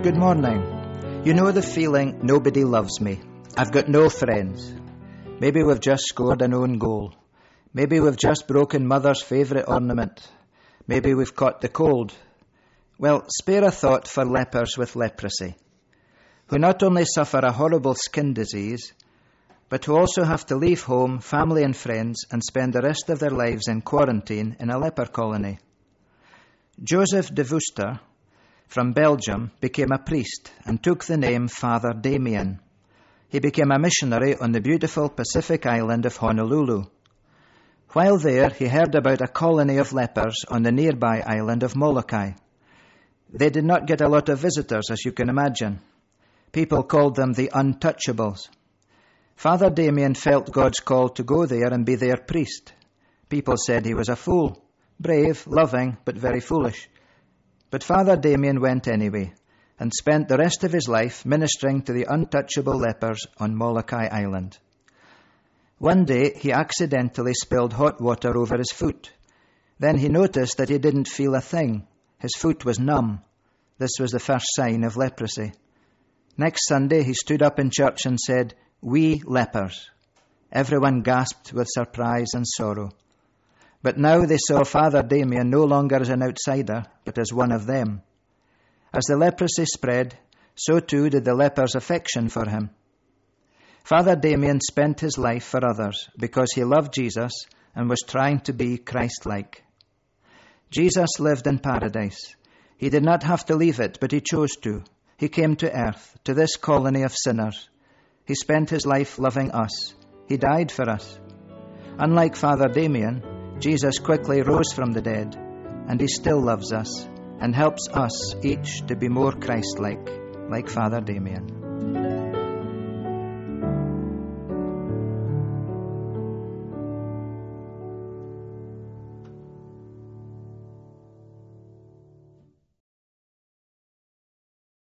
Good morning. You know the feeling, nobody loves me. I've got no friends. Maybe we've just scored an own goal. Maybe we've just broken mother's favourite ornament. Maybe we've caught the cold. Well, spare a thought for lepers with leprosy, who not only suffer a horrible skin disease, but who also have to leave home, family and friends, and spend the rest of their lives in quarantine in a leper colony. Joseph de Veuster from Belgium became a priest and took the name Father Damien. He became a missionary on the beautiful Pacific island of Honolulu. While there, he heard about a colony of lepers on the nearby island of Molokai. They did not get a lot of visitors, as you can imagine. People called them the Untouchables. Father Damien felt God's call to go there and be their priest. People said he was a fool, brave, loving, but very foolish. But Father Damien went anyway, and spent the rest of his life ministering to the untouchable lepers on Molokai Island. One day, he accidentally spilled hot water over his foot. Then he noticed that he didn't feel a thing. His foot was numb. This was the first sign of leprosy. Next Sunday, he stood up in church and said, "We lepers." Everyone gasped with surprise and sorrow. But now they saw Father Damien no longer as an outsider, but as one of them. As the leprosy spread, so too did the lepers' affection for him. Father Damien spent his life for others because he loved Jesus and was trying to be Christ-like. Jesus lived in paradise. He did not have to leave it, but he chose to. He came to earth, to this colony of sinners. He spent his life loving us. He died for us. Unlike Father Damien, Jesus quickly rose from the dead, and he still loves us and helps us each to be more Christ-like, like Father Damien.